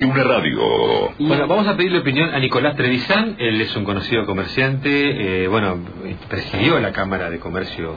Una radio. Bueno, vamos a pedirle opinión a Nicolás Trevisan. Él es un conocido comerciante, presidió la Cámara de Comercio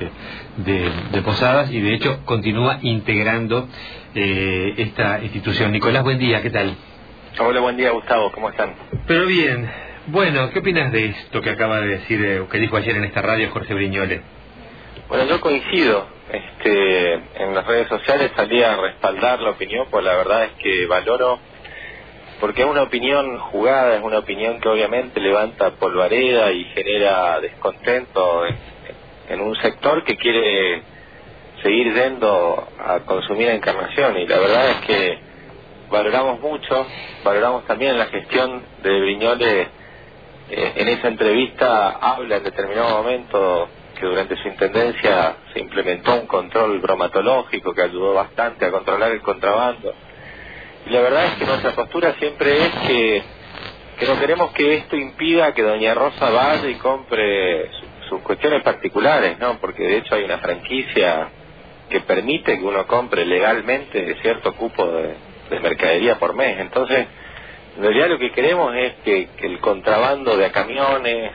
de Posadas y de hecho continúa integrando esta institución. Nicolás, buen día, ¿qué tal? Hola, buen día, Gustavo, ¿cómo están? Pero bien. Bueno, ¿qué opinas de esto que acaba de decir, que dijo ayer en esta radio Jorge Brignole? Bueno, yo coincido. En las redes sociales salí a respaldar la opinión, pues la verdad es que valoro, porque es una opinión jugada, es una opinión que obviamente levanta polvareda y genera descontento en un sector que quiere seguir yendo a consumir Encarnación, y la verdad es que valoramos mucho, valoramos también la gestión de Brignole. En esa entrevista habla en determinado momento que durante su intendencia se implementó un control bromatológico que ayudó bastante a controlar el contrabando. Y la verdad es que nuestra postura siempre es que no queremos que esto impida que doña Rosa vaya y compre sus cuestiones particulares, ¿no? Porque de hecho hay una franquicia que permite que uno compre legalmente cierto cupo de mercadería por mes. Entonces, en realidad lo que queremos es que el contrabando de camiones,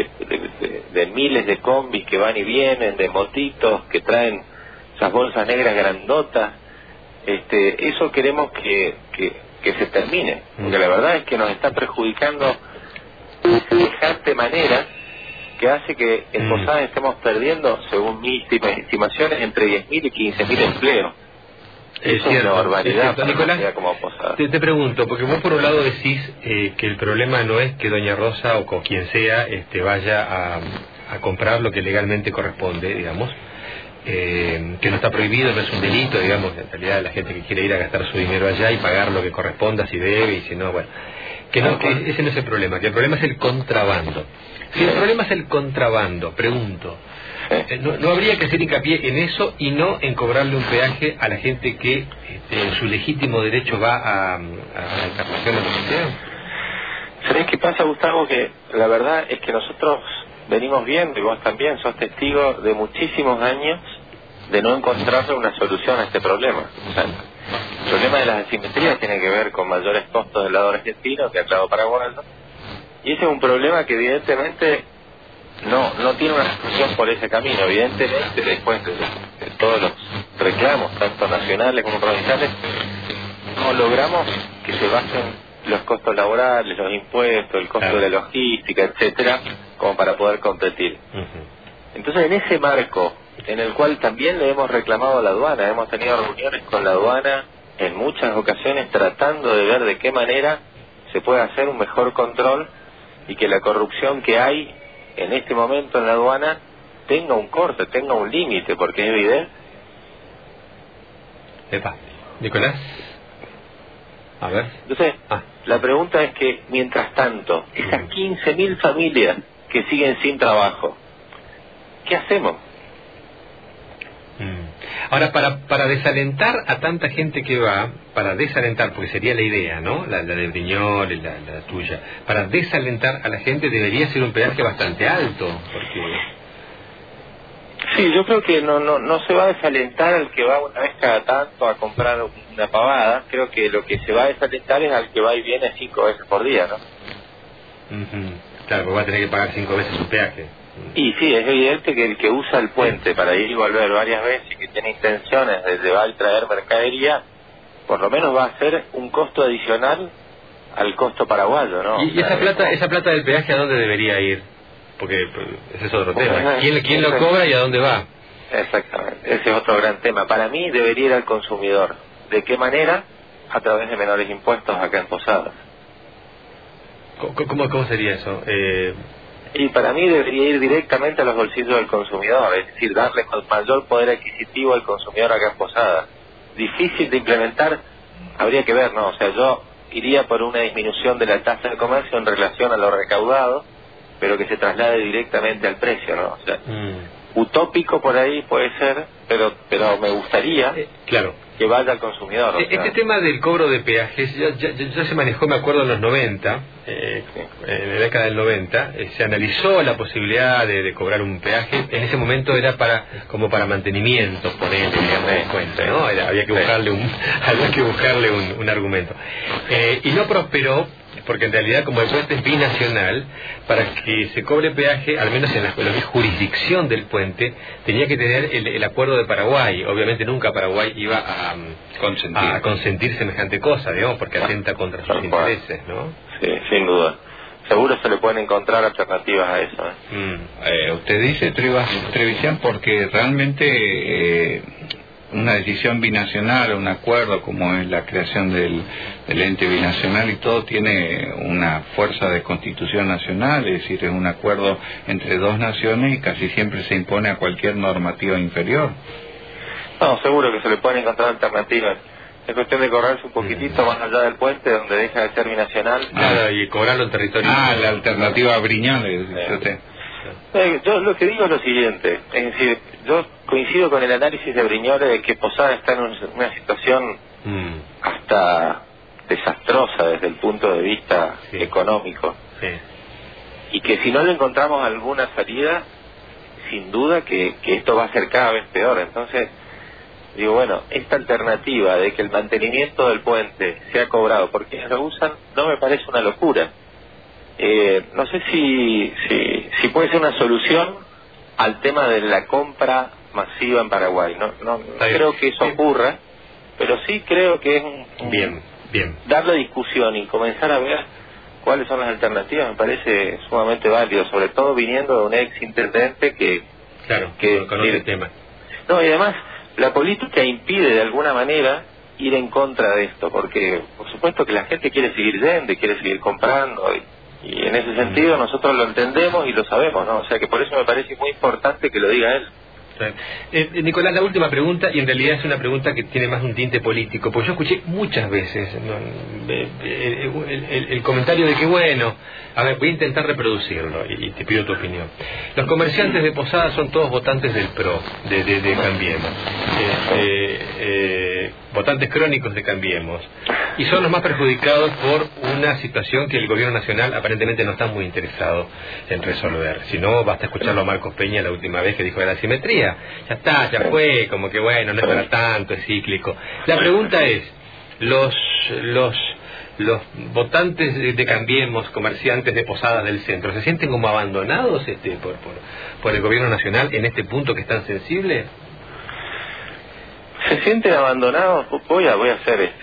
de miles de combis que van y vienen, de motitos que traen esas bolsas negras grandotas, eso queremos que se termine, porque la verdad es que nos está perjudicando de semejante manera que hace que en Posadas estemos perdiendo, según mis estimaciones, entre 10.000 y 15.000 empleos. Es cierto, una barbaridad. Nicolás, como Posadas. te pregunto, porque vos por un lado decís que el problema no es que doña Rosa o con quien sea vaya a comprar lo que legalmente corresponde, digamos, que no está prohibido, no es un delito, digamos, en realidad la gente que quiere ir a gastar su dinero allá y pagar lo que corresponda, si debe y si no, bueno, que ese no es el problema, que el problema es el contrabando. Si el problema es el contrabando, pregunto, ¿no habría que hacer hincapié en eso y no en cobrarle un peaje a la gente que en su legítimo derecho va a la Encarnación de la sociedad? ¿Sabés qué pasa, Gustavo? Que la verdad es que nosotros venimos viendo, y vos también sos testigo, de muchísimos años de no encontrarle una solución a este problema. O sea, el problema de las asimetrías tiene que ver con mayores costos del lado argentino que del lado paraguayo, y ese es un problema que evidentemente no tiene una solución por ese camino. Evidentemente, después de todos los reclamos, tanto nacionales como provinciales, no logramos que se bajen los costos laborales, los impuestos, el costo de la logística, etcétera, como para poder competir. Entonces, en ese marco, en el cual también le hemos reclamado a la aduana, hemos tenido reuniones con la aduana en muchas ocasiones tratando de ver de qué manera se puede hacer un mejor control y que la corrupción que hay en este momento en la aduana tenga un corte, tenga un límite, porque es evidente. Nicolás, a ver. Entonces, la pregunta es que, mientras tanto, esas 15.000 familias que siguen sin trabajo, ¿qué hacemos? Ahora, para desalentar a tanta gente que va, para desalentar, porque sería la idea, ¿no? La de Brignole, la tuya, para desalentar a la gente debería ser un peaje bastante alto, porque... Sí, yo creo que no se va a desalentar al que va una vez cada tanto a comprar una pavada. Creo que lo que se va a desalentar es al que va y viene 5 veces por día, ¿no? Claro, pues va a tener que pagar 5 veces su peaje. Y sí, es evidente que el que usa el puente para ir y volver varias veces y que tiene intenciones de llevar y traer mercadería, por lo menos va a ser un costo adicional al costo paraguayo, ¿no? ¿Y esa plata del peaje a dónde debería ir? Porque ese es otro tema. ¿Quién lo cobra y a dónde va? Exactamente, ese es otro gran tema. Para mí debería ir al consumidor. ¿De qué manera? A través de menores impuestos acá en Posadas. ¿Cómo sería eso? Y para mí debería ir directamente a los bolsillos del consumidor, es decir, darle mayor poder adquisitivo al consumidor acá en Posadas. Difícil de implementar, habría que ver, ¿no? O sea, yo iría por una disminución de la tasa de comercio en relación a lo recaudado, pero que se traslade directamente al precio, ¿no? O sea, utópico por ahí puede ser, pero me gustaría claro. que vaya al consumidor. Este tema del cobro de peajes ya se manejó, me acuerdo, en los 90, en la década del 90, se analizó la posibilidad de cobrar un peaje. En ese momento era como para mantenimiento, ponerle, digamos, cuenta, ¿no? Había que buscarle un argumento. Y no prosperó, porque en realidad, como el puente es binacional, para que se cobre peaje, al menos en lo que es jurisdicción del puente, tenía que tener el acuerdo de Paraguay. Obviamente nunca Paraguay iba a consentir semejante cosa, digamos, porque atenta contra sus intereses, ¿no? Sí, sin duda. Seguro se le pueden encontrar alternativas a eso. Usted dice, Trevisian, porque realmente una decisión binacional, un acuerdo como es la creación del ente binacional y todo, tiene una fuerza de constitución nacional, es decir, es un acuerdo entre dos naciones y casi siempre se impone a cualquier normativa inferior. No, seguro que se le pueden encontrar alternativas. Es cuestión de correrse un poquitito más allá del puente, donde deja de ser binacional. Claro, y cobrarlo en territorio. La alternativa a Briñoles, dice usted. Yo lo que digo es lo siguiente, es decir, yo coincido con el análisis de Briñoles de que Posada está en una situación hasta desastrosa desde el punto de vista económico, y que si no le encontramos alguna salida, sin duda que esto va a ser cada vez peor. Entonces digo, bueno, esta alternativa de que el mantenimiento del puente sea cobrado por quienes lo usan no me parece una locura. No sé si puede ser una solución al tema de la compra masiva en Paraguay. No creo que eso ocurra, pero sí creo que es bien darle discusión y comenzar a ver cuáles son las alternativas. Me parece sumamente válido, sobre todo viniendo de un ex intendente que conoce el tema. No, y además la política impide de alguna manera ir en contra de esto, porque por supuesto que la gente quiere seguir yendo y quiere seguir comprando, y en ese sentido nosotros lo entendemos y lo sabemos, ¿no? O sea que por eso me parece muy importante que lo diga él. Nicolás, la última pregunta, y en realidad es una pregunta que tiene más un tinte político, porque yo escuché muchas veces el comentario de que, bueno, a ver, voy a intentar reproducirlo y te pido tu opinión. Los comerciantes de Posada son todos votantes del PRO, de Cambiemos, votantes crónicos de Cambiemos, y son los más perjudicados por una situación que el gobierno nacional aparentemente no está muy interesado en resolver. Si no, basta escucharlo a Marcos Peña la última vez que dijo de la simetría. Ya está, ya fue, como que bueno, no es para tanto, es cíclico. La pregunta es, los votantes de Cambiemos, comerciantes de Posadas del centro, ¿se sienten como abandonados por el gobierno nacional en este punto que es tan sensible? ¿Se sienten abandonados? Voy a hacer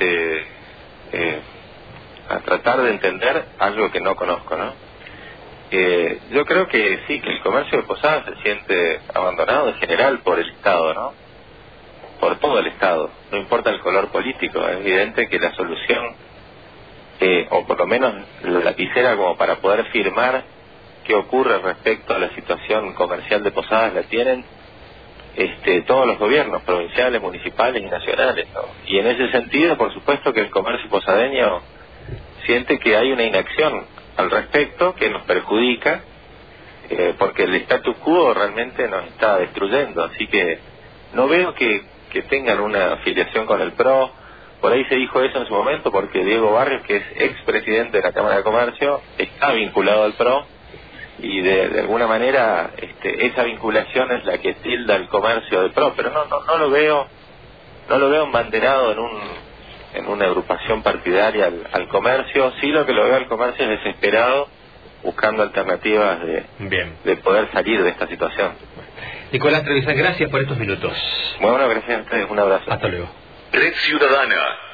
a tratar de entender algo que no conozco, ¿no? Yo creo que sí, que el comercio de Posadas se siente abandonado en general por el Estado, ¿no? Por todo el Estado, no importa el color político. Es evidente que la solución, o por lo menos la lapicera como para poder firmar qué ocurre respecto a la situación comercial de Posadas, la tienen todos los gobiernos, provinciales, municipales y nacionales, ¿no? Y en ese sentido, por supuesto que el comercio posadeño siente que hay una inacción al respecto que nos perjudica, porque el status quo realmente nos está destruyendo. Así que no veo que tengan una afiliación con el PRO. Por ahí se dijo eso en su momento, porque Diego Barrios, que es expresidente de la Cámara de Comercio, está vinculado al PRO, y de alguna manera esa vinculación es la que tilda el comercio del PRO, pero no lo veo embanderado en una agrupación partidaria al comercio. Sí, lo que lo veo al comercio es desesperado, buscando alternativas de poder salir de esta situación. Nicolás Trevisian, gracias por estos minutos. Bueno, gracias a ustedes, un abrazo. Hasta luego. Red Ciudadana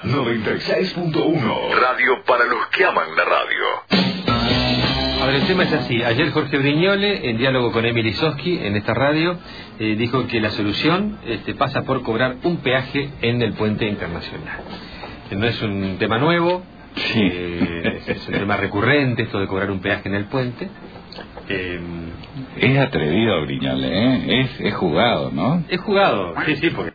96.1, radio para los que aman la radio. A ver, el tema es así. Ayer Jorge Briñole, en diálogo con Emily Soski en esta radio, dijo que la solución pasa por cobrar un peaje en el puente internacional. No es un tema nuevo, es un tema recurrente esto de cobrar un peaje en el puente. Es atrevido Briñole, es jugado, ¿no? Es jugado, sí, porque